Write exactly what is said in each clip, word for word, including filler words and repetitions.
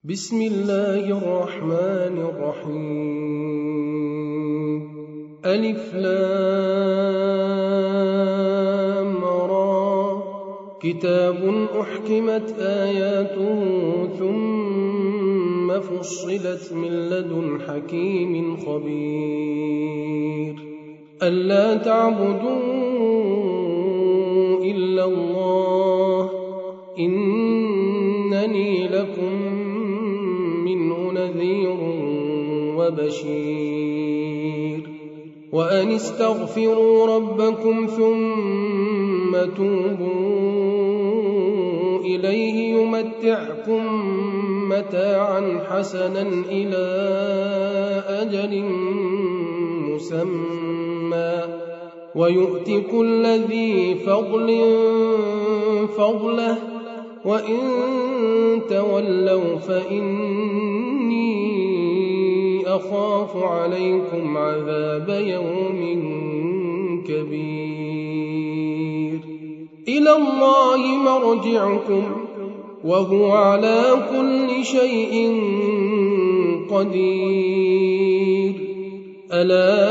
بسم الله الرحمن الرحيم. ألف لام را، كتاب أحكمت آياته ثم فصلت من لدن حكيم خبير. ألا تعبدوا إلا الله إنني لكم منه نذير وبشير. وأن استغفروا ربكم ثم توبوا إليه يمتعكم متاعا حسنا إلى أجل مسمى ويؤت كل ذي فضل فضله وإن تولوا فإني أخاف عليكم عذاب يوم كبير. إلى الله مرجعكم وهو على كل شيء قدير. ألا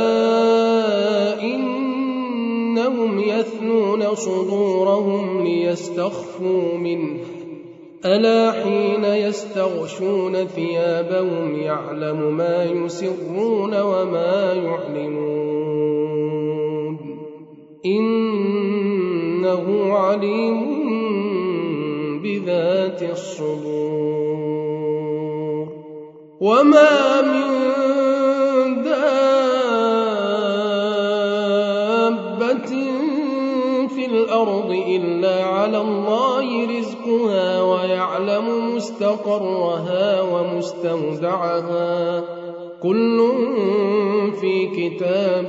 إنهم يثنون صدورهم ليستخفوا منه ألا حين يستغشون ثيابهم يعلم ما يسرون وما يعلنون إنه عليم بذات الصدور. وما من دابة في الأرض إلا على الله رزقها ويعلم مستقرها ومستودعها كل في كتاب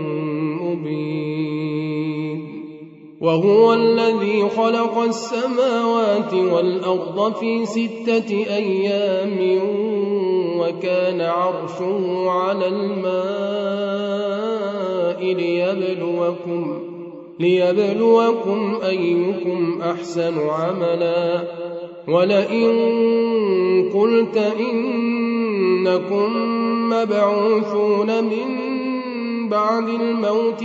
مبين. وهو الذي خلق السماوات والأرض في ستة أيام وكان عرشه على الماء ليبلوكم ليبلوكم أيكم أحسن عملا. ولئن قلت إنكم مبعوثون من بعد الموت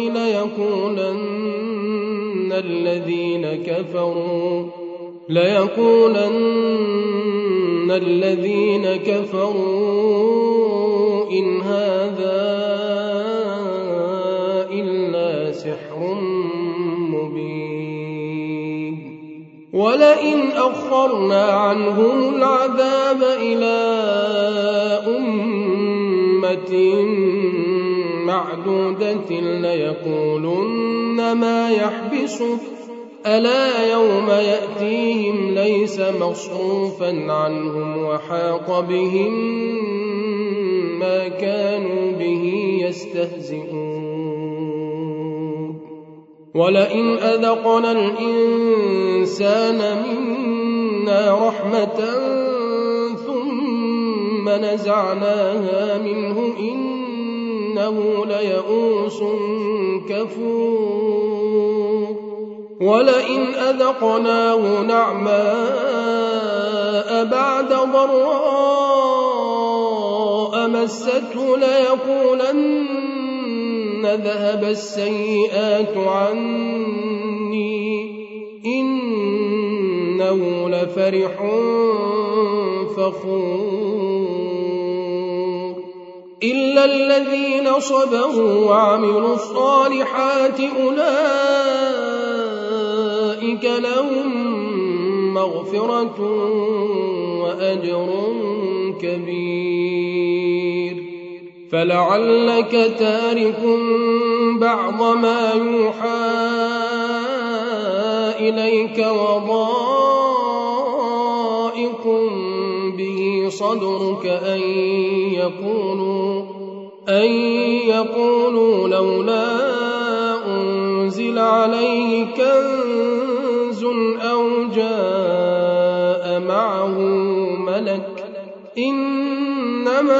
ليقولن الذين كفروا ليقولن الذين كفروا إن هذا إلا سحر مبين. ولئن أخرنا عنهم العذاب إلى أمة معدودة ليقولن ما يحبسه ألا يوم يأتيهم ليس مصروفا عنهم وحاق بهم ما كانوا به يستهزئون. ولئن أذقنا الإنسان منا رحمة ثم نزعناها منه إنه ليئوس كفور. ولئن أذقناه نعماء بعد ضراء مسته ليقولن ذهب السيئات عني إنه لفرح فخور. إلا الذين صبروا وعملوا الصالحات أولئك لهم مغفرة وأجر كبير. فلعلك تارك بعض ما يوحى إليك وضائق به صدرك أن يقولوا أن يقولوا لولا أنزل عليه كنز أو جاء معه ملك إنما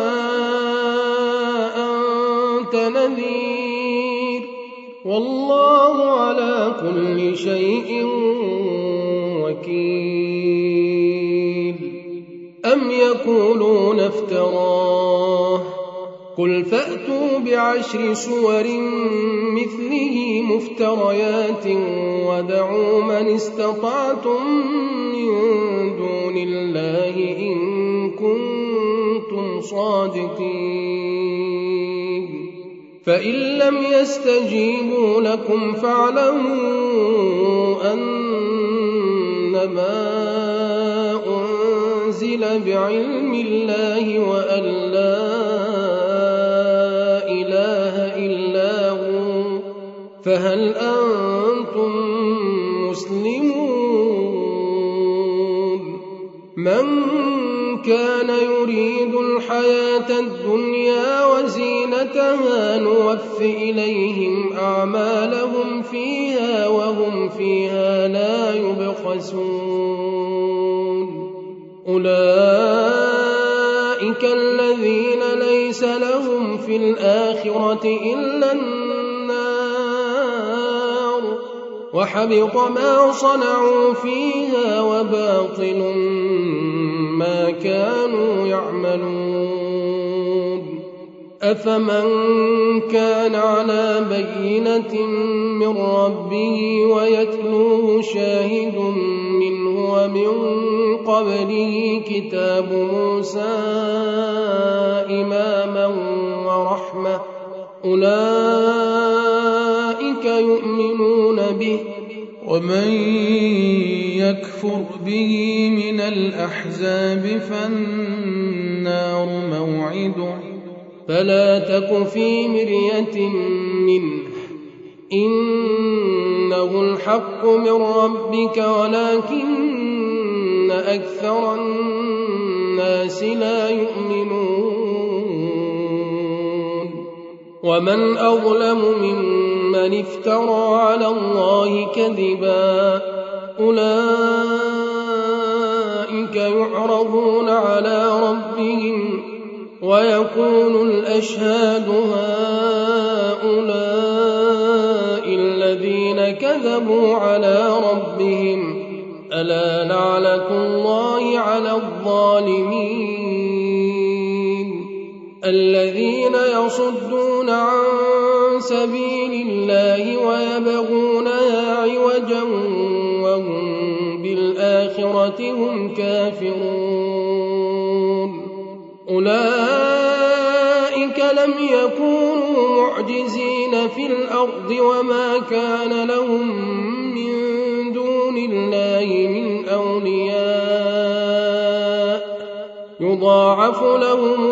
أنت نذير والله على كل شيء وكيل. أم افتراه قل فأتوا بعشر سور مثله مفتريات ودعوا من استطعتم من دون الله إن كنتم صادقين فإن لم يستجيبوا لكم فاعلموا أنما أنزل بعلم الله وأن لا إله إلا هو فهل أنتم مسلمون من كان يريد الحياة الدنيا وزينتها نوف إليهم أعمالهم فيها وهم فيها لا يبخسون أولئك الذين ليس لهم في الآخرة إلا النار وحبط ما صنعوا فيها وباطل ما كانوا يعملون أفمن كان على بينة من ربه ويتلوه شاهد منه ومن قبله كتاب موسى إماما ورحمة أولئك يؤمنون به ومن يكفر به من الأحزاب فالنار موعده فلا تك في مرية منه إنه الحق من ربك ولكن أكثر الناس لا يؤمنون ومن أظلم ممن افترى على الله كذبا أولئك يعرضون على ربهم ويقول الأشهاد هؤلاء الذين كذبوا على ربهم ألا لعنة الله على الظالمين الذين يصدون عن سبيل الله ويبغونها عوجا وهم بالآخرة هم كافرون أولئك لم يكونوا معجزين في الأرض وما كان لهم من دون الله من أولياء يضاعف لهم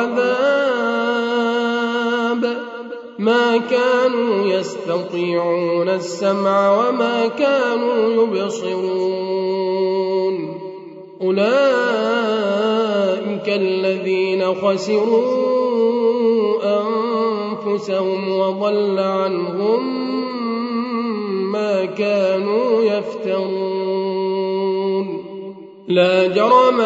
العذاب ما كانوا يستطيعون السمع وما كانوا يبصرون أولئك الذين خسروا أنفسهم وضل عنهم ما كانوا يفترون لا جرم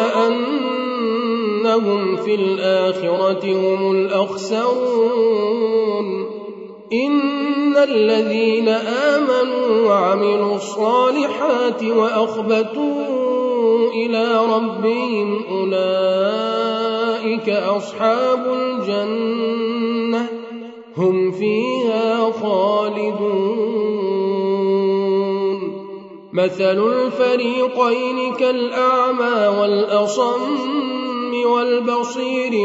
أنهم في الآخرة هم الأخسرون إن الذين آمنوا وعملوا الصالحات وأخبتوا إلى ربهم أولئك أصحاب الجنة هم فيها خالدون مثل الفريقين كالأعمى والأصم والبصير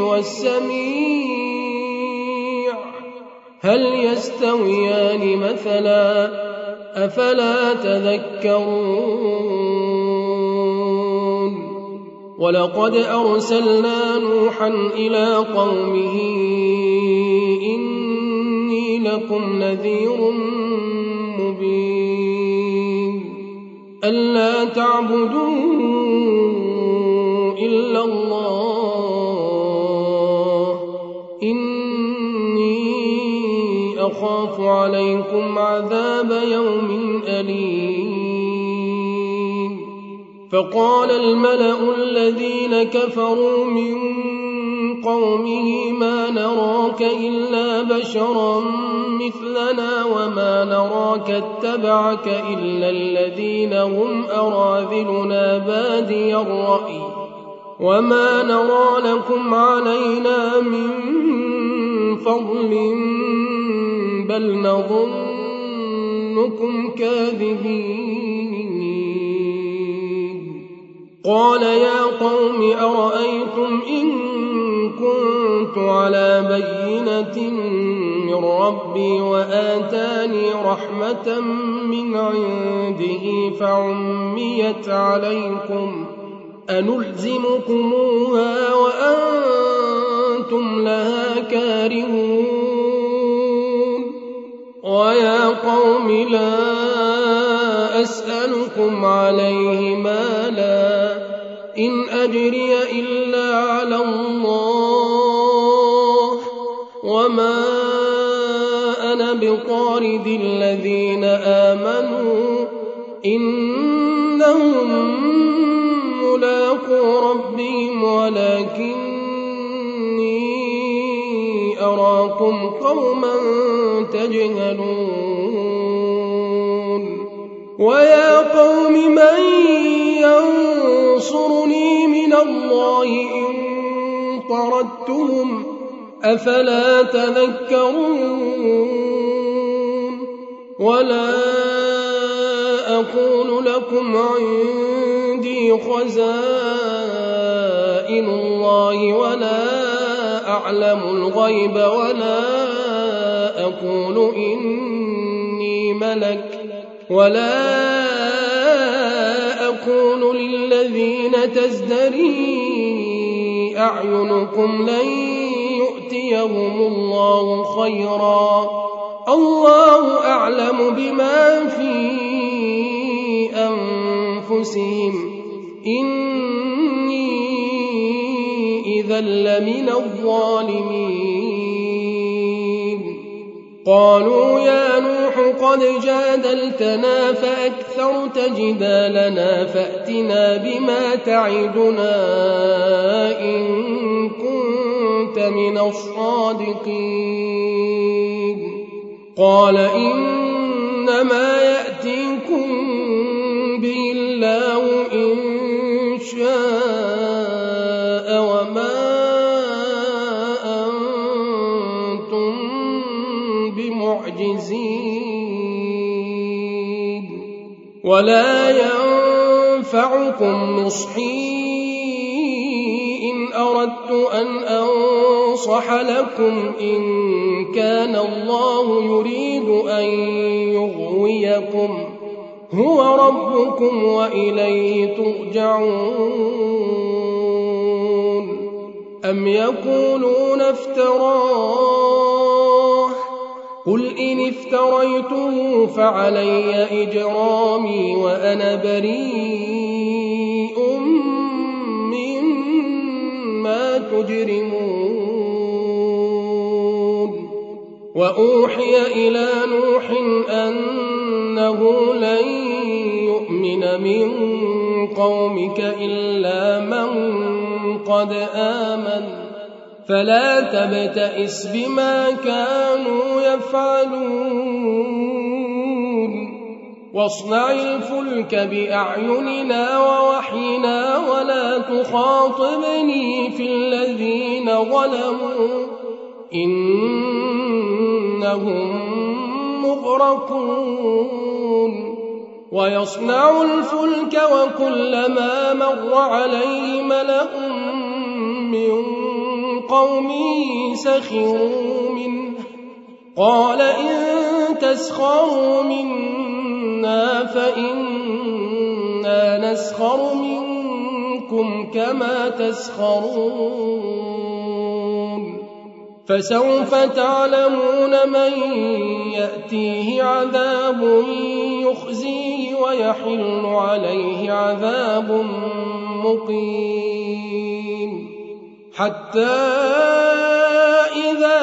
والسميع هل يستويان مثلا أفلا تذكرون ولقد أرسلنا نوحا إلى قومه إني لكم نذير مبين ألا تعبدوا إلا الله إني أخاف عليكم عذاب يوم أليم فقال الملأ الذين كفروا من قومه ما نراك إلا بشرا مثلنا وما نراك اتبعك إلا الذين هم أراذلنا بادي الرأي وما نرى لكم علينا من فضل بل نظنكم كاذبين قال يا قوم أرأيتم إن كنت على بينة من ربي وآتاني رحمة من عنده فعميت عليكم أنلزمكموها وأنتم لها كارهون ويا قوم لا أسألكم عليه مالا إن أجري إلا على الله وما أنا بطارد الذين آمنوا إنهم ملاقو ربهم ولكني أراكم قوما تجهلون ويا قوم من ينصرني من الله إن طردتهم أفلا تذكرون ولا أقول لكم عندي خزائن الله ولا أعلم الغيب ولا أقول إني ملك ولا أقول للذين تزدري أعينكم لن يؤتيهم الله خيرا الله أعلم بما في أنفسهم إني إذا لمن الظالمين قالوا يا نوح قد جادلتنا فأكثرت جدالنا فأتنا بما تعدنا إن كنت من الصادقين قال إنما يأتيكم به الله إن شاء وما أنتم بمعجزين ولا ينفعكم نصحي إن أردت أن أنصح لكم إن كان الله يريد أن يغويكم هو ربكم وإليه ترجعون أم يقولون افتراه قل إن افتريته فعلي إجرامي وأنا بريء مما تجرمون وأوحي إلى نوح أنه لن يؤمن من قومك إلا من قد آمن فلا تبتئس بما كانوا يفعلون واصنع الفلك بأعيننا ووحينا ولا تخاطبني في الذين ظلموا إنهم مغرقون ويصنع الفلك وكلما مر عليه ملأ من قومه سخروا منه قال إن تسخروا منا فإنا نسخر منكم كما تسخرون فسوف تعلمون من يأتيه عذاب يخزيه ويحل عليه عذاب مقيم حتى إذا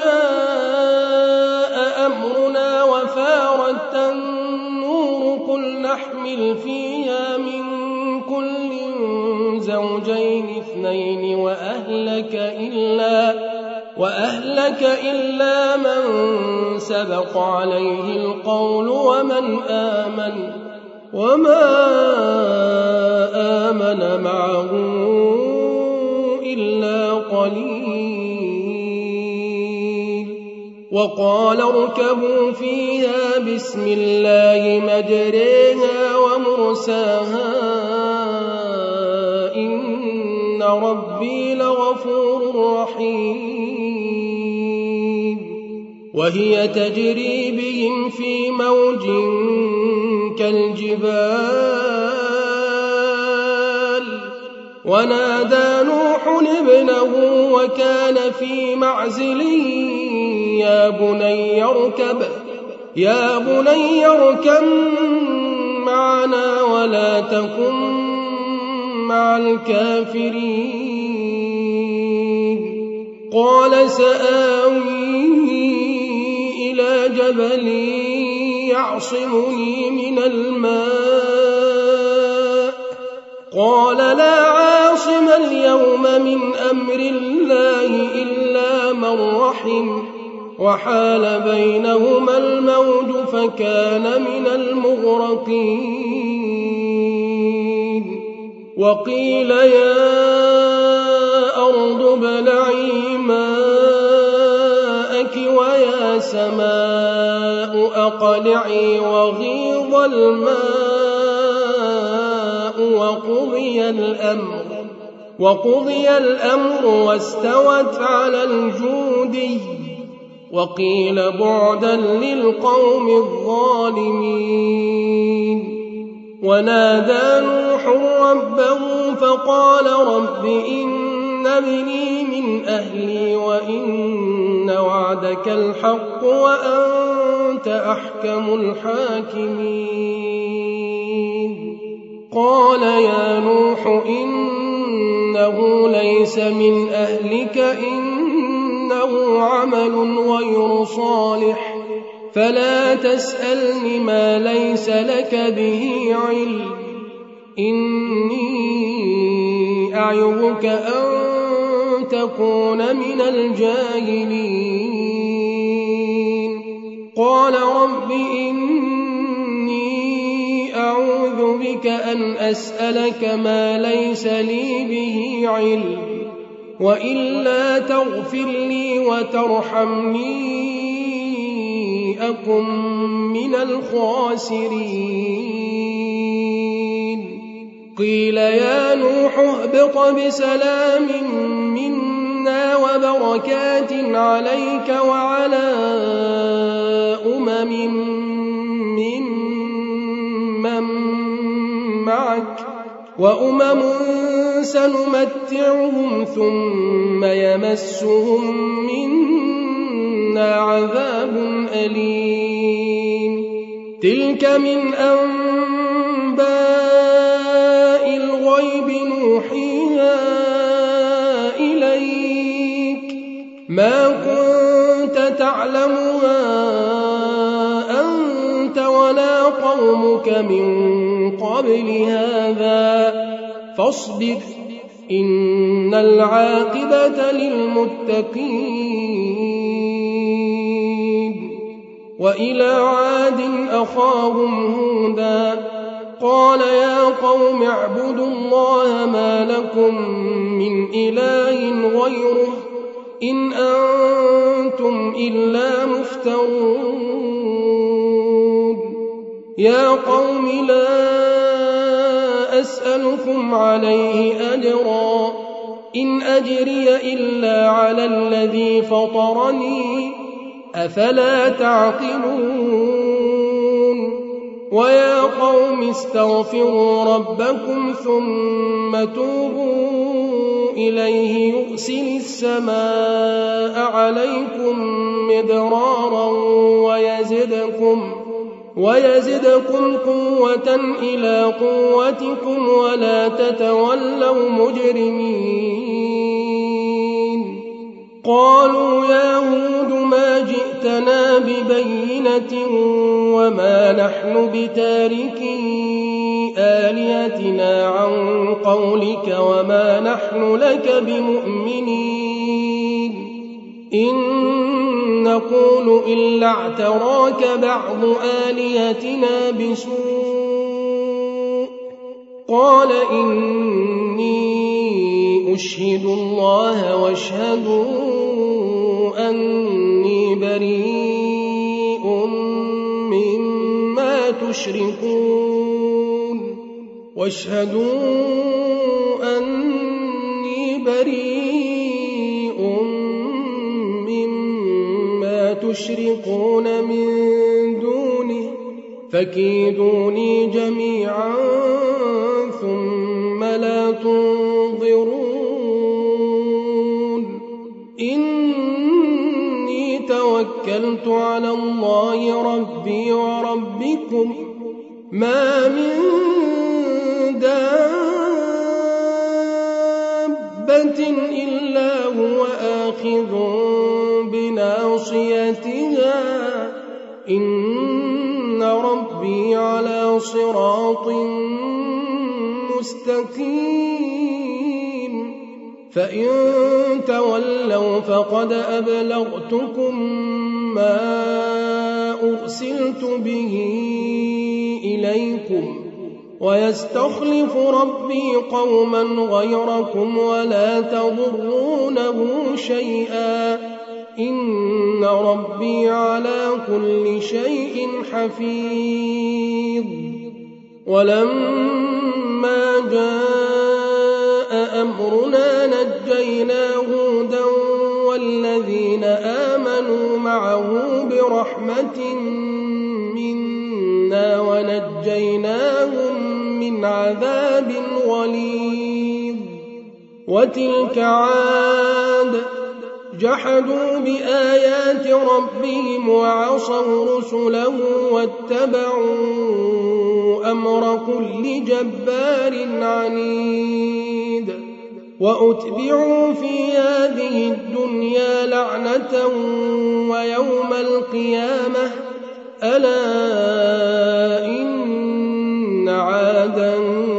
جاء أمرنا وفارت النور قل نحمل فيها من كل زوجين اثنين وأهلك إلا وأهلك إلا من سبق عليه القول ومن آمن وما آمن معه قليل وقال اركبوا فيها بسم الله مجريها ومرساها إن ربي لغفور رحيم وهي تجري بهم في موج كالجبال ونادى نوح ابنه وكان في معزل يا بني اركب يا بني اركب معنا ولا تكن مع الكافرين قال سآوي إلى جبل يعصمني من الماء قال لا عاصم اليوم من أمر الله إلا من رحم وحال بينهما الموج فكان من المغرقين وقيل يا أرض ابلعي ماءك ويا سماء أقلعي وغيض الماء وقضي الأمر وقضي الأمر واستوت على الجودي وقيل بعدا للقوم الظالمين ونادى نوح ربه فقال رب إن ابني من أهلي وإن وعدك الحق وأنت أحكم الحاكمين قال يا نوح إنه ليس من أهلك إنه عمل غير صالح فلا تسألني ما ليس لك به علم إني أعظك أن تكون من الجاهلين قال رب إني أعوذ بك أن أسألك ما ليس لي به علم وإلا تغفر لي وترحمني أكن من الخاسرين قيل يا نوح اهبط بسلام منا وبركات عليك وعلى أمم ممن معك وأمم سنمتعهم ثم يمسهم منا عذاب أليم تلك من أنباء الغيب نوحيها إليك ما كنت تعلمها أنت ولا قومك من قبل هذا فاصبر إن العاقبة للمتقين وإلى عاد أخاهم هودا قال يا قوم اعبدوا الله ما لكم من إله غيره إن أنتم إلا مفترون يا قوم لا أسألكم عليه أجرا إن أجري إلا على الذي فطرني أفلا تعقلون ويا قوم استغفروا ربكم ثم توبوا إليه يرسل السماء عليكم مدرارا ويزدكم ويزدكم قوة إلى قوتكم ولا تتولوا مجرمين قالوا يا هود ما جئتنا ببينة وما نحن بتاركي آلهتنا عن قولك وما نحن لك بمؤمنين إن نقول إلا اعتراك بعض آلهتنا بسوء قال إني اشهدوا الله واشهدوا أني بريء مما تشركون واشهدوا أني بريء مما تشركون من دونه فكيدوني جميعا ثم لا تنظرون إني توكلت على الله ربي وربكم ما من دابة إلا هو آخذ بناصيتها إن ربي على صراط مستقيم فإن تولوا فقد أبلغتكم ما أرسلت به إليكم ويستخلف ربي قوما غيركم ولا تضرونه شيئا إن ربي على كل شيء حفيظ ولما جاء أمرنا نجينا هودا والذين آمنوا معه برحمة منا ونجيناهم من عذاب غليظ وتلك عاد جحدوا بآيات ربهم وعصوا رسله واتبعوا أمر كل جبار عنيد وأتبعوا في هذه الدنيا لعنة ويوم القيامة ألا إن عادا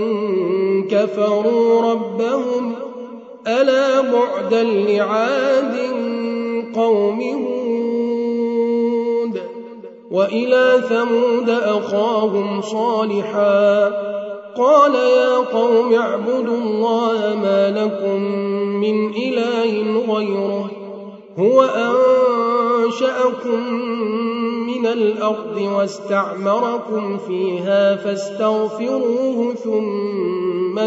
كفروا ربهم ألا بعدا لعاد قوم هود وإلى ثمود أخاهم صالحا قال يا قوم اعبدوا الله ما لكم من إله غيره هو أنشأكم من الأرض واستعمركم فيها فاستغفروه ثم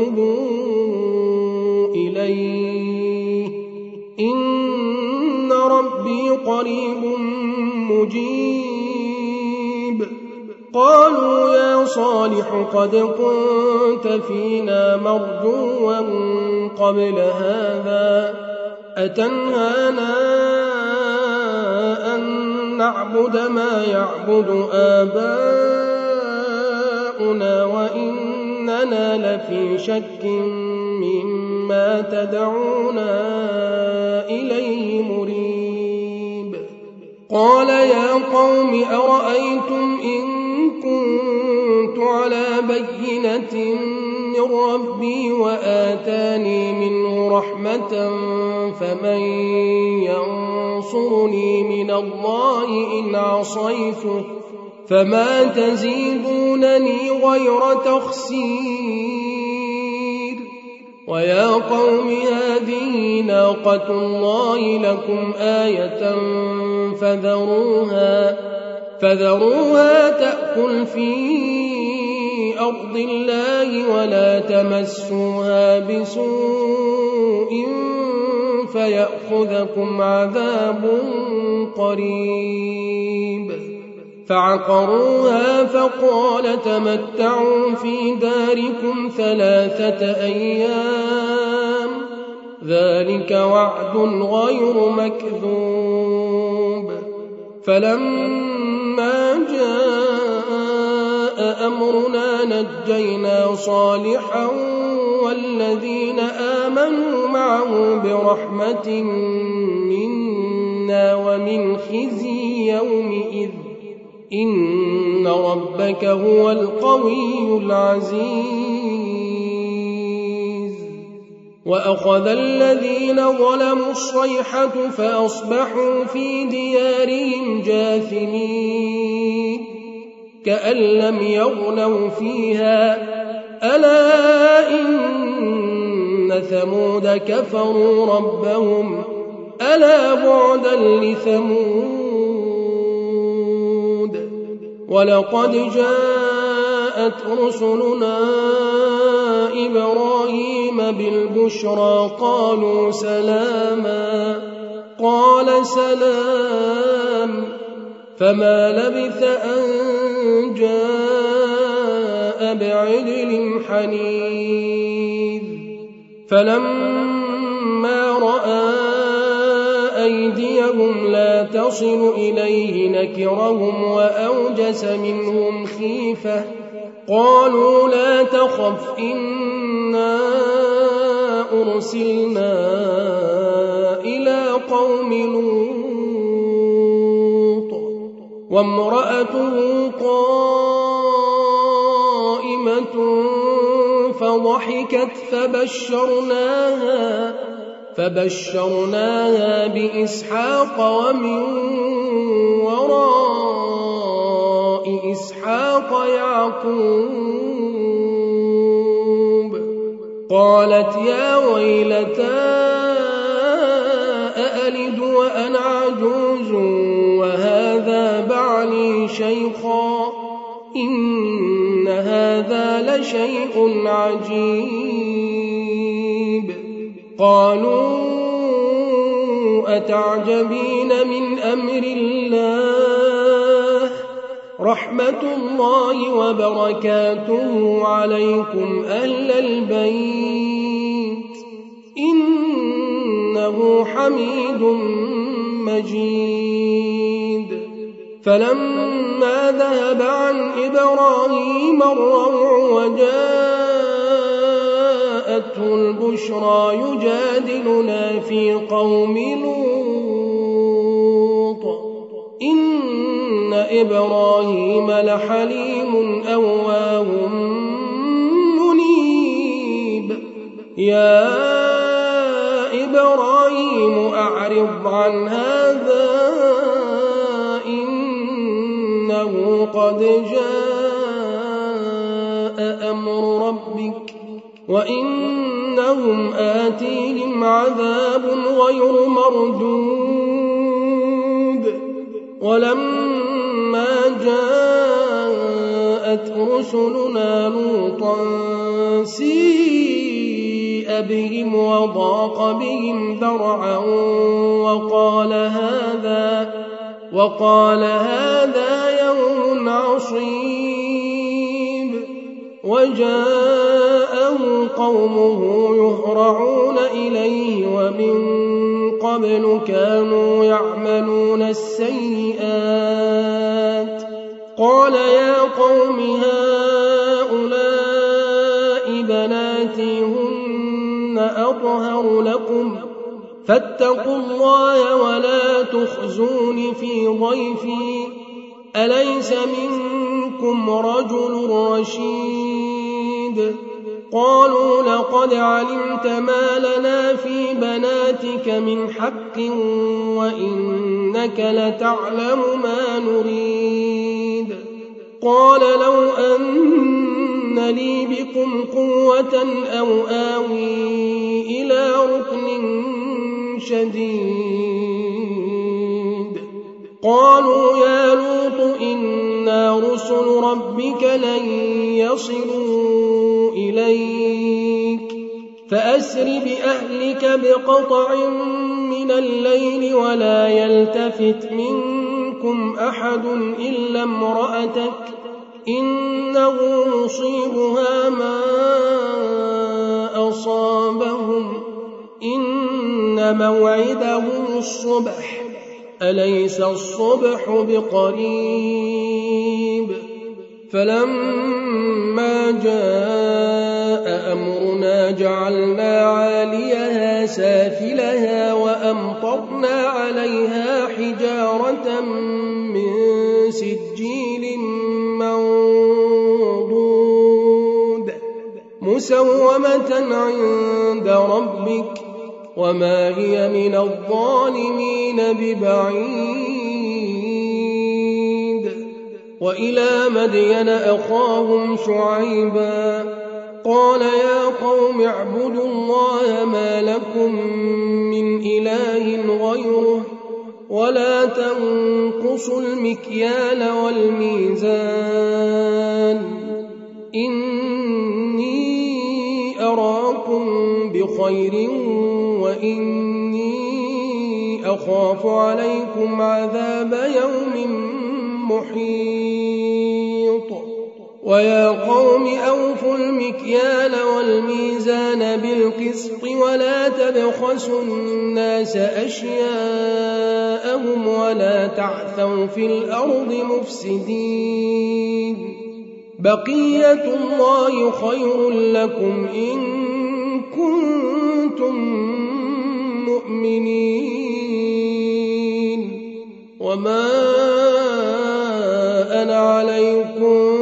توبوا إليه إن ربي قريب مجيب قالوا يا صالح قد كنت فينا مرجوا قبل هذا أتنهانا أن نعبد ما يعبد آباؤنا وإننا لفي شك مما تدعونا إليه مريب قال يا قوم أرأيتم إن كنت على بينة من ربي وآتاني منه رحمة فمن ينصرني من الله إن عصيته فما تزيدونني غير تخسير ويا قوم هذه ناقة الله لكم آية فذروها فذروها تأكل في أرض الله ولا تمسوها بسوء فيأخذكم عذاب قريب فعقروها فقال تمتعوا في داركم ثلاثة أيام ذلك وعد غير مكذوب فلما جاء أمرنا نجينا صالحا والذين آمنوا معه برحمة منا ومن خزي يومئذ إن ربك هو القوي العزيز وأخذ الذين ظلموا الصيحة فأصبحوا في ديارهم جاثمين كأن لم يغنوا فيها ألا إن ثمود كفروا ربهم ألا بعدا لثمود ولقد جاءت رسلنا إبراهيم بالبشرى قالوا سلاما قال سلام فما لبث أن جاء بعجل حنيذ فلما رأى أيديهم لا تصل إليه نكرهم وأوجس منهم خيفة قالوا لا تخف إنا أرسلنا إلى قوم لوط وامرأته قائمة فضحكت فبشرناها فبشرناها بإسحاق ومن وراء إسحاق يعقوب قالت يا ويلتى أألد وأنا عجوز وهذا بعلي شيخا إن هذا لشيء عجيب قالوا أتعجبين من أمر الله رحمة الله وبركاته عليكم أهل البيت إنه حميد مجيد فلما ذهب عن إبراهيم الروع وجاءته البشرى يجادلنا في قوم لوط إن إبراهيم لحليم أواه منيب يا إبراهيم أعرض عن هذا إنه قد جاء أمر ربك وإنهم آتيهم عذاب غير مردود ولما جاءت رسلنا لوطا سيء بهم وضاق بهم ذرعا وقال هذا وقال هذا يوم عصيب وجاءه قومه يهرعون إليه ومن قبل كانوا يعملون السيئات قال يا قوم هؤلاء بناتي هن أطهر لكم فاتقوا الله ولا تخزون في ضيفي أليس منكم رجل رشيد قالوا لقد علمت ما لنا في بناتك من حق وإنك لتعلم ما نريد قال لو أن لي بكم قوة أو آوي إلى ركن شديد قالوا يا لوط إنا رسل ربك لن يصلوا إليك فأسر بأهلك بقطع من الليل ولا يلتفت منكم أحد إلا امرأتك إنه مصيبها ما أصابهم إن موعدهم الصبح أليس الصبح بقريب فلما جاء أمرنا جعلنا عاليها سافلها وأمطرنا عليها حجارة من سجيل منضود مسومة عند ربك وما هي من الظالمين ببعيد وإلى مدين أخاهم شعيبا قال يا قوم اعبدوا الله ما لكم من إله غيره ولا تنقصوا المكيال والميزان إني أراكم بخير وإني أخاف عليكم عذاب يوم محيط ويا قوم أوفوا المكيال والميزان بالقسط ولا تبخسوا الناس أشياءهم ولا تعثوا في الأرض مفسدين بقية الله خير لكم إن كنتم مؤمنين وما أنا عليكم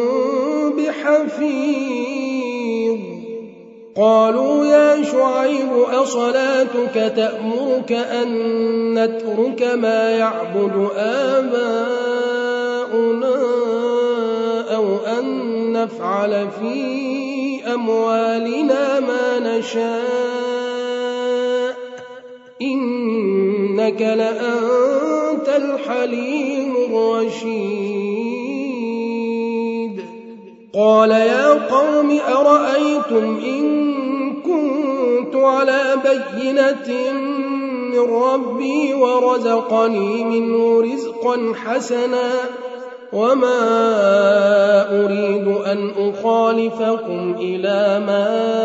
بحفيظ قالوا يا شعيب أصلاتك تأمرك أن نترك ما يعبد آباؤنا أو أن نفعل في أموالنا ما نشاء إنك لأنت الحليم الرشيد قال يا قوم أرأيتم إن كنت على بينة من ربي ورزقني منه رزقا حسنا وما أريد أن أخالفكم إلى ما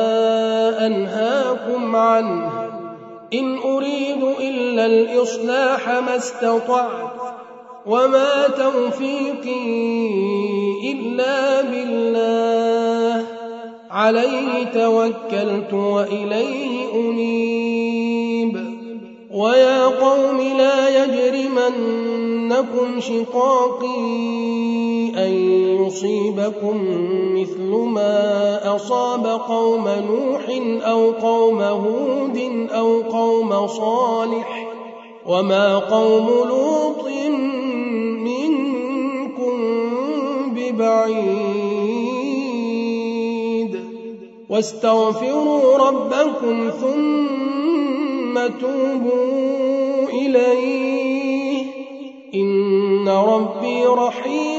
أنهاكم عنه إن أريد إلا الإصلاح ما استطعت وما توفيقي إلا بالله عليه توكلت وإليه أنيب ويا قوم لا يجرمنكم شقاقي أن يصيبكم مثل ما أصاب قوم نوح أو قوم هود أو قوم صالح وما قوم لوط منكم ببعيد واستغفروا ربكم ثم توبوا إليه إن ربي رحيم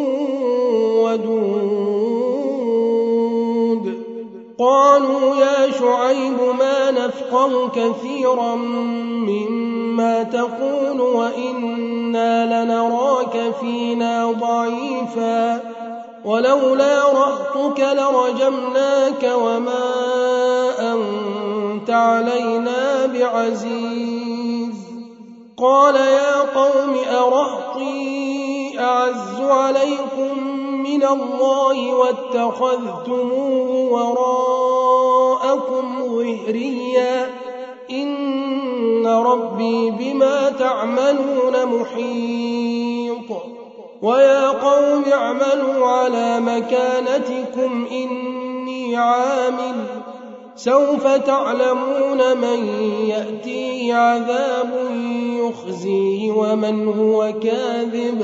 ودود قالوا يا شعيب ما نفقه كثيرا مما تقول وإنا لنراك فينا ضعيفا ولولا رهطك لرجمناك وما أنت علينا بعزيز قال يا قوم أرهطي أعز عليكم من الله واتخذتموه وراءكم ظهريا إن ربي بما تعملون محيط ويا قوم اعملوا على مكانتكم إني عامل سوف تعلمون من يأتيه عذاب يخزيه ومن هو كاذب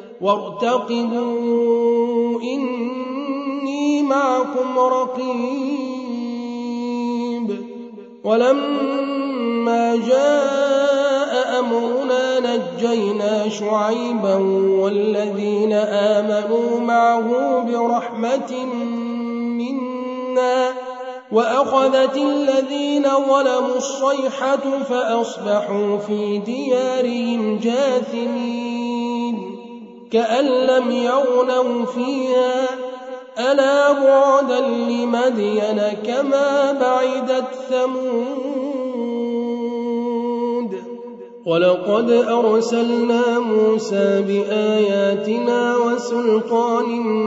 وارتقبوا إني معكم رقيب ولما جاء أمرنا نجينا شعيبا والذين آمنوا معه برحمة منا وأخذت الذين ظلموا الصيحة فأصبحوا في ديارهم جاثمين كأن لم يغنوا فيها ألا بعدا لمدين كما بعدت ثمود ولقد أرسلنا موسى بآياتنا وسلطان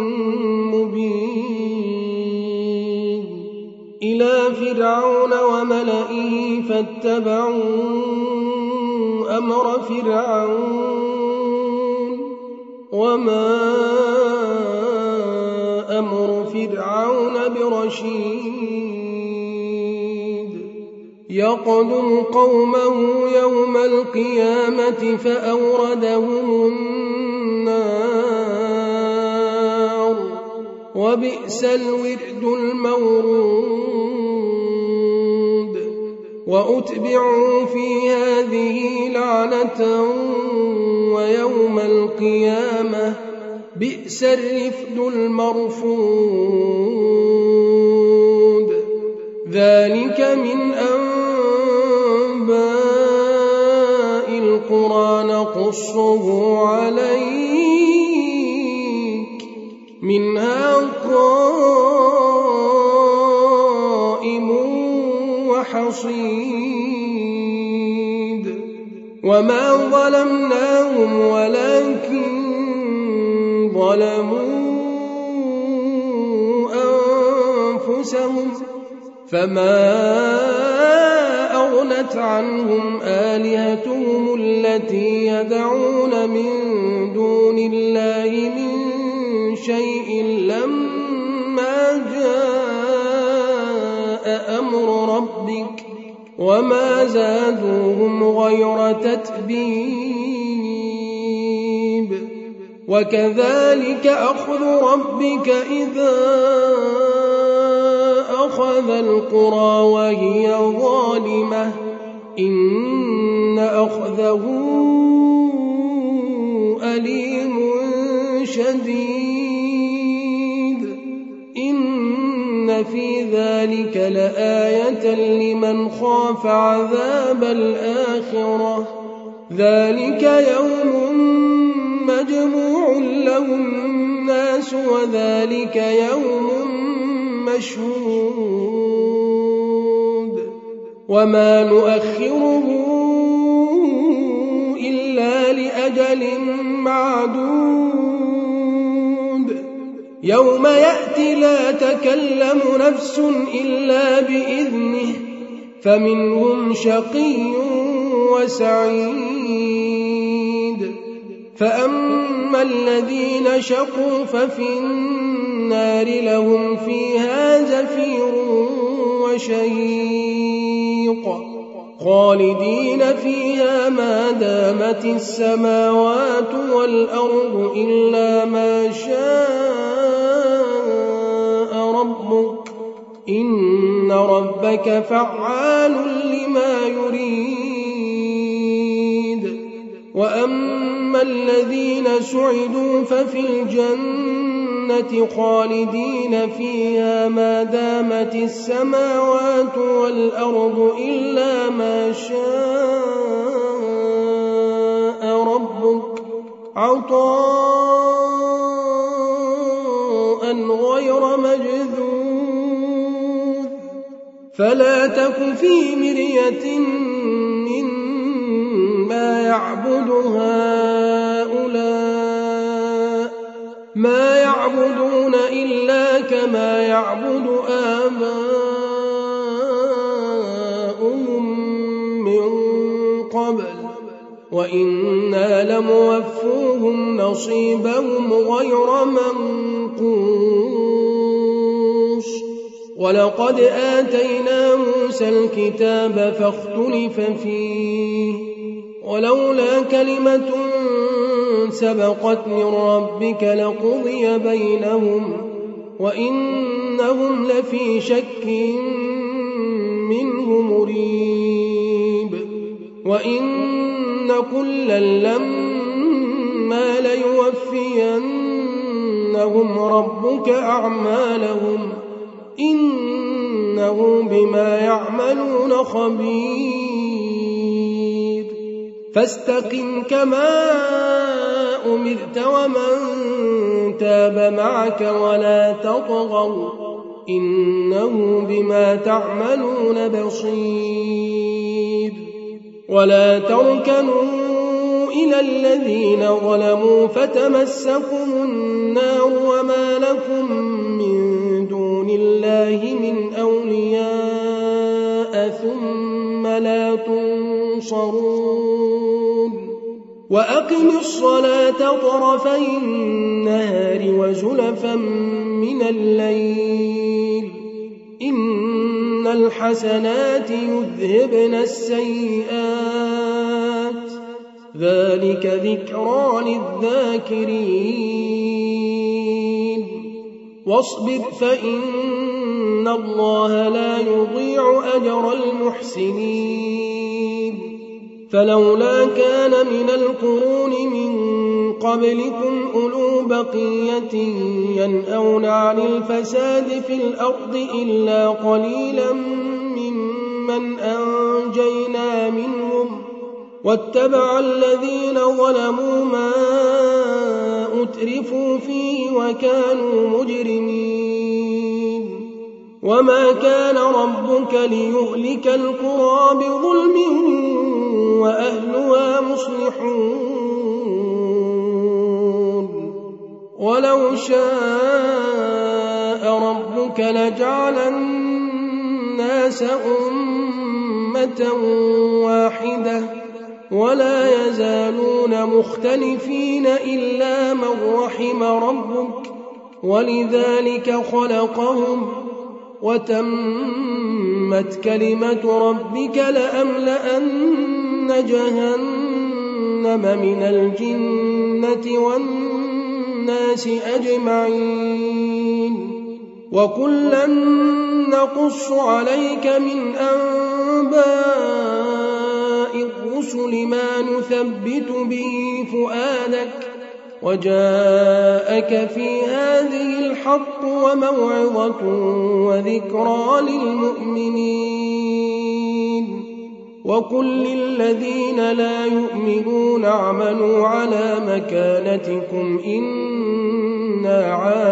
مبين إلى فرعون وملئه فاتبعوا أمر فرعون وما أمر فرعون برشيد يقدم قومه يوم القيامة فأوردهم النار وبئس الورد المورود وأتبعوا في هذه لعنة ويوم القيامة بئس الرفد المرفود ذلك من أنباء القرى نقصه عليك منها قائم وحصيد وما ظلمناهم ولكن ظلموا أنفسهم فما أغنت عنهم آلهتهم التي يدعون من دون الله من شيء لما جاء أمر ربك وما زادوهم غير تتبيب وكذلك أخذ ربك إذا أخذ القرى وهي ظالمة إن أخذه أليم شديد إن في ذلك لآية لمن خاف عذاب الآخرة ذلك يوم مجموع له الناس وذلك يوم مشهود وما نؤخره إلا لأجل معدود يوم يأتي لا تكلم نفس إلا بإذنه فمنهم شقي وسعيد فأما الذين شقوا ففي النار لهم فيها زفير وشهيق خالدين فيها ما دامت السماوات والأرض إلا ما شاء ربك إن ربك فعال لما يريد وأما الذين سعدوا ففي الجنة خالدين فيها ما دامت السماوات والأرض إلا ما شاء ربك عطاء غير مجذوذ فلا تك في مرية مما يعبد هؤلاء ما يعبدون إلا كما يعبد آباؤهم من قبل وإنا لموفوهم نصيبهم غير منقوص ولقد آتينا موسى الكتاب فاختلف فيه ولولا كلمة سبقت من ربك لقضي بينهم وإنهم لفي شك منه مريب وإن كلا لما ليوفينهم ربك أعمالهم إنه بما يعملون خبير فاستقم كما أمرت ومن تاب معك ولا تطغوا إنه بما تعملون بصير ولا تركنوا إلى الذين ظلموا فتمسكم النار وما لكم من دون الله من أولياء ثم لا تنصرون وأقم الصلاة طرفي النهار وزلفا من الليل إن الحسنات يذهبن السيئات ذلك ذكرى للذاكرين واصبر فإن الله لا يضيع أجر المحسنين فلولا كان من القرون من قبلكم أولو بقية ينأون عن الفساد في الأرض إلا قليلا ممن أنجينا منهم واتبع الذين ظلموا ما أترفوا فيه وكانوا مجرمين وما كان ربك ليهلك القرى بظلم وأهلها مصلحون ولو شاء ربك لجعل الناس أمة واحدة ولا يزالون مختلفين إلا من رحم ربك ولذلك خلقهم وتمت كلمة ربك لأملأن جهنم من الجنة والناس أجمعين وكلا نقص عليك من أنباء الرسل ما نثبت به فؤادك وجاءك في هذه الحق وموعظة وذكرى للمؤمنين وقل للذين لا يؤمنون اعملوا على مكانتكم إنا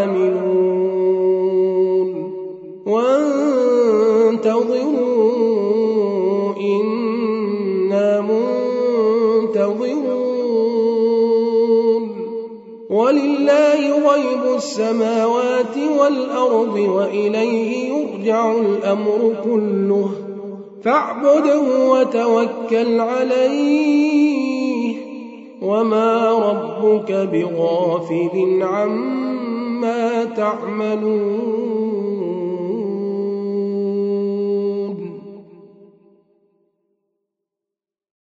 عاملون وانتظروا إنا منتظرون ولله غيب السماوات والأرض وإليه يرجع الأمر كله فاعبده وتوكل عليه وما ربك بغافل عما تعملون